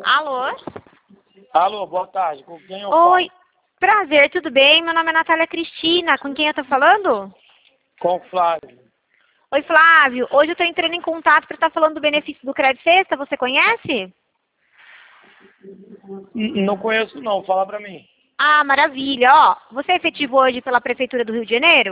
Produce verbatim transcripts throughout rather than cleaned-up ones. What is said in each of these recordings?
Alô? Alô, boa tarde. Com quem eu Oi, falo? prazer, tudo bem? Meu nome é Natália Cristina. Com quem eu tô falando? Com o Flávio. Oi, Flávio. Hoje eu tô entrando em contato para estar falando do benefício do Crédito Sexta. Você conhece? N- Não conheço não, fala pra mim. Ah, maravilha. Ó, você é efetivo hoje pela Prefeitura do Rio de Janeiro?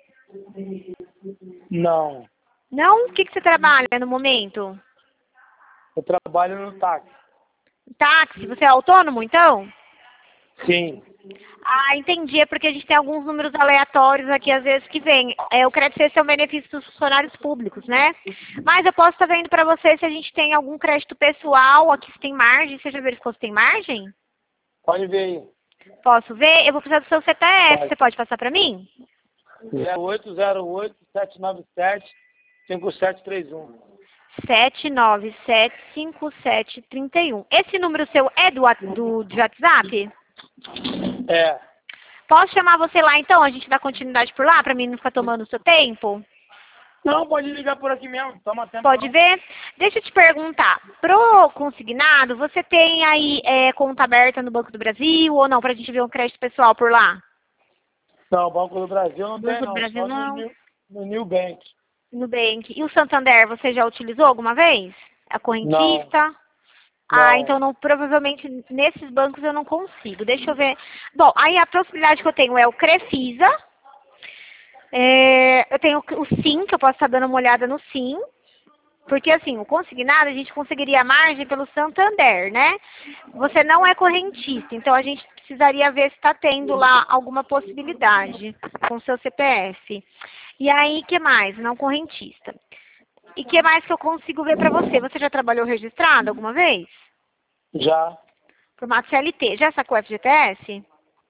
Não. Não? O que, que você trabalha no momento? Eu trabalho no táxi. Táxi? Você é autônomo, então? Sim. Ah, entendi. É porque a gente tem alguns números aleatórios aqui, às vezes, que vem. É, o Crédito Sexta é um benefício dos funcionários públicos, né? Mas eu posso estar vendo para você se a gente tem algum crédito pessoal, aqui se tem margem. Você já verificou se tem margem? Pode ver aí. Posso ver? Eu vou precisar do seu C P F. Pode. Você pode passar para mim? zero oito zero oito, sete nove sete, cinco sete três um. sete nove sete cinco sete três um. Esse número seu é do, wa- do de WhatsApp? É. Posso chamar você lá, então? A gente dá continuidade por lá, para mim não ficar tomando o seu tempo? Não, pode ligar por aqui mesmo. Toma tempo Pode não. ver? Deixa eu te perguntar. Pro consignado, você tem aí é, conta aberta no Banco do Brasil ou não? Pra gente ver um crédito pessoal por lá? Não, o Banco do Brasil não tem Banco do não. Brasil Só no não. New, no New Bank. Nubank. E o Santander, você já utilizou alguma vez? A Não, correntista? Ah, não. então não, provavelmente nesses bancos eu não consigo. Deixa eu ver. Bom, aí a possibilidade que eu tenho é o Crefisa. É, eu tenho o Sim, que eu posso estar dando uma olhada no Sim. Porque assim, o consignado a gente conseguiria a margem pelo Santander, né? Você não é correntista, então a gente precisaria ver se está tendo lá alguma possibilidade com o seu C P F. E aí, que mais? Não correntista. E que mais que eu consigo ver para você? Você já trabalhou registrado alguma vez? Já. Formato C L T. Já sacou F G T S?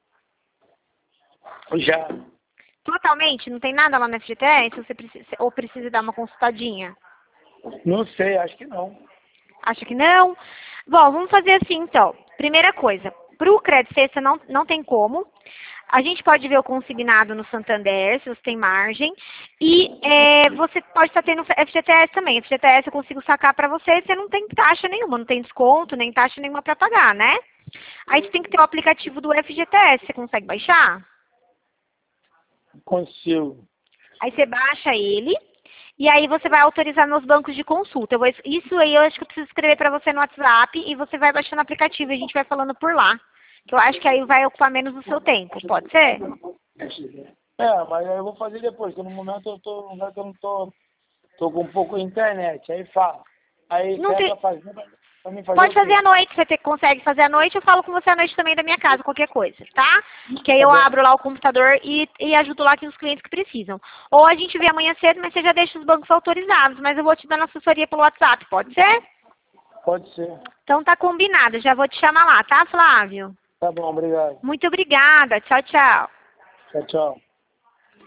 Já. Totalmente? Não tem nada lá no F G T S? Você precisa, ou precisa dar uma consultadinha? Não sei, acho que não. Acha que não? Bom, vamos fazer assim então. Primeira coisa, para o Crédito Sexta não, não tem como. A gente pode ver o consignado no Santander, se você tem margem. E é, você pode estar tendo F G T S também. F G T S eu consigo sacar para você, você não tem taxa nenhuma, não tem desconto, nem taxa nenhuma para pagar, né? Aí você tem que ter o aplicativo do F G T S, você consegue baixar? Consigo. Aí você baixa ele. E aí você vai autorizar nos bancos de consulta. Eu vou, isso aí eu acho que eu preciso escrever para você no WhatsApp e você vai baixando o aplicativo e a gente vai falando por lá. Que eu acho que aí vai ocupar menos do seu tempo, pode ser? É, mas eu vou fazer depois, porque no momento eu tô, no momento eu não tô, tô com um pouco de internet. Aí fala. Aí Não quer tem... pra fazer, pra pra mim fazer Pode o fazer quê? à noite, você te- consegue fazer à noite, eu falo com você à noite também da minha casa, qualquer coisa, tá? Que aí Tá eu bom. abro lá o computador e, e ajudo lá aqui os clientes que precisam. Ou a gente vê amanhã cedo, mas você já deixa os bancos autorizados, mas eu vou te dando assessoria pelo WhatsApp, pode ser? Pode ser. Então tá combinado, já vou te chamar lá, tá, Flávio? Tá bom, obrigado. Muito obrigada, tchau, tchau. Tchau, tchau.